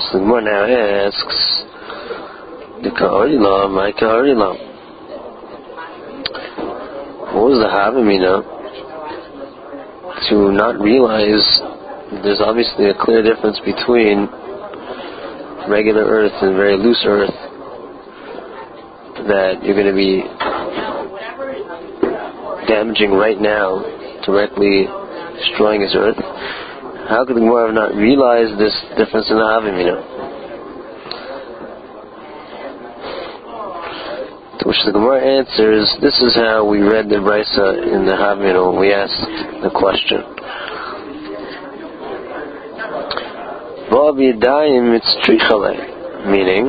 So the Gemara now asks, the Ka'arilam, my Ka'arilam. What was the Havamina to not realize there's obviously a clear difference between regular earth and very loose earth, that you're going to be damaging right now, directly destroying his earth? How could the Gemara have not realized this difference in the Havamina? To which the Gemara answers, this is how we read the Brisa in the Havamina when we asked the question. Meaning,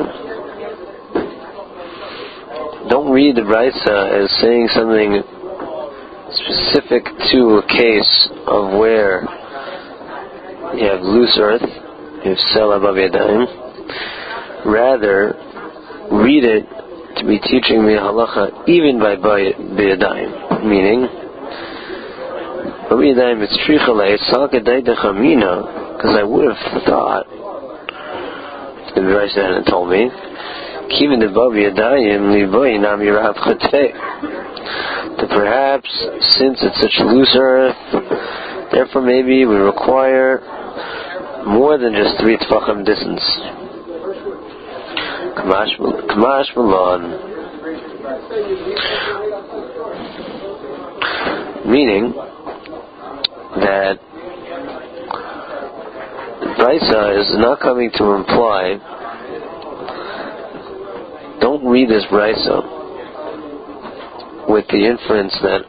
don't read the Brisa as saying something specific to a case of where you have loose earth, you have Sela Bav Yadayim. Rather, read it to be teaching me halacha even by B'Yadayim. Meaning, B'Yadayim it's Trichalei, Salkadaydecha Mina, because I would have thought, the Brisa hadn't told me, Kivin the Bav Yadayim Liboy Nam Yirav Chatei, that perhaps since it's such loose earth, therefore maybe we require more than just 3 tefachim distance. Kamash Malon. Meaning that Brisa is not coming to imply, don't read this Brisa with the inference that,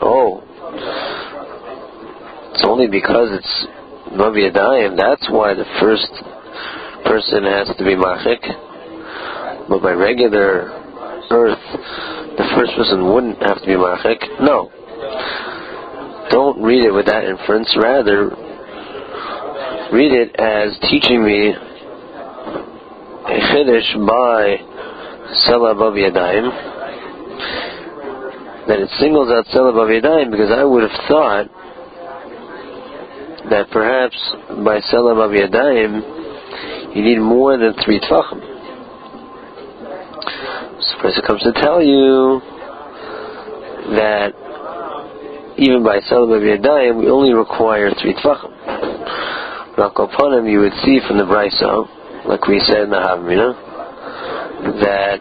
it's only because it's Bav Yadayim, that's why the first person has to be Machik. But by regular earth, the first person wouldn't have to be Machik. No. Don't read it with that inference. Rather, read it as teaching me a Chiddush by Sela Bav Yadayim, that it singles out Sela Bav Yadayim, because I would have thought that perhaps by Sela Bav Yadayim you need more than 3 tefachim. So first it comes to tell you that even by Sela Bav Yadayim we only require 3 tefachim. Rakopanim, you would see from the Brisa, like we said in the Havamina, that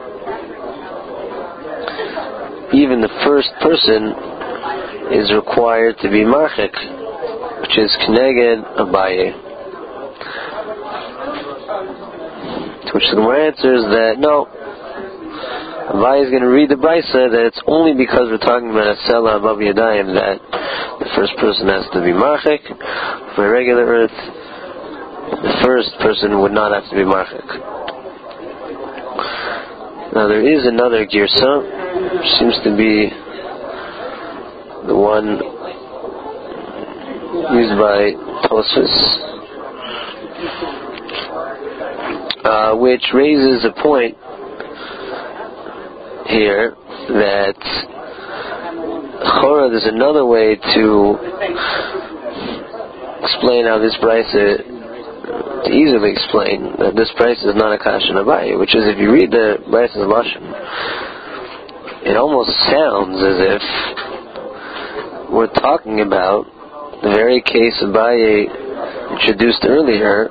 even the first person is required to be Marchik, which is Kneged Abaye. To which the Gemara answers that no, Abaye is going to read the Brisa that it's only because we're talking about a Sela Bav Yadayim that the first person has to be Marchik. For regular earth, the first person would not have to be Marchik. Now there is another Girsa, which seems to be the one used by Tosfos, which raises a point here that Chora, there's another way to explain how this Brisa, to easily explain that this Brisa is not a Kashan Abaye, which is if you read the Brisa's Lashon, it almost sounds as if we're talking about the very case Abaye introduced earlier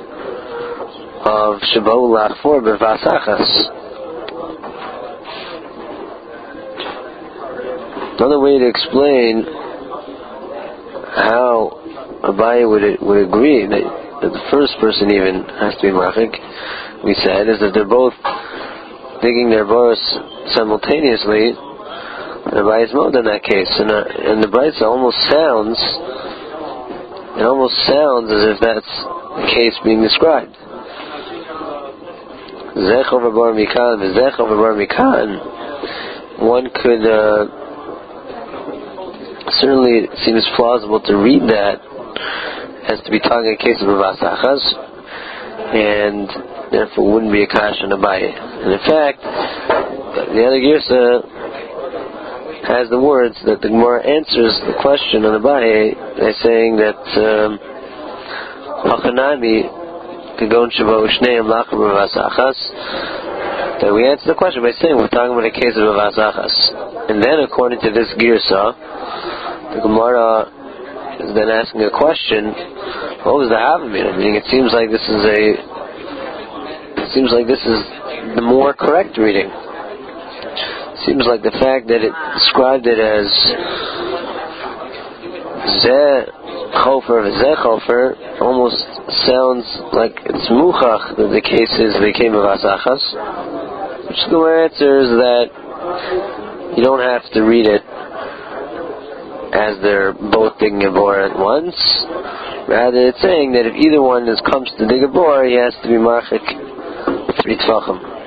of Shabu Lachfor B'Vasachas. Another way to explain how Abaye would agree that the first person even has to be Machik, we said, is that they're both digging their boros simultaneously. Abaye is more than that case, and the Brisa almost sounds as if that's the case being described. Zech over Bar Mikan, Zech over Bar Mikan. One could certainly, it seems plausible to read that as to be talking a case of Vasachas, and therefore wouldn't be a Kashan Abaye. And in fact, the other Girsa has the words that the Gemara answers the question on Abaye by saying that Hachanami that we answer the question by saying we're talking about a case of Bavas Achas. And then according to this Girsa, the Gemara is then asking a question, what was the Havamina? Meaning it seems like this is the more correct reading. It seems like the fact that it described it as Zeh Chofer Zeh Chofer almost sounds like it's Muchach that the cases they came of Asachas, which the answer is that you don't have to read it as they're both digging a bore at once. Rather, it's saying that if either one comes to dig a bore, he has to be marchik 3 tefachim.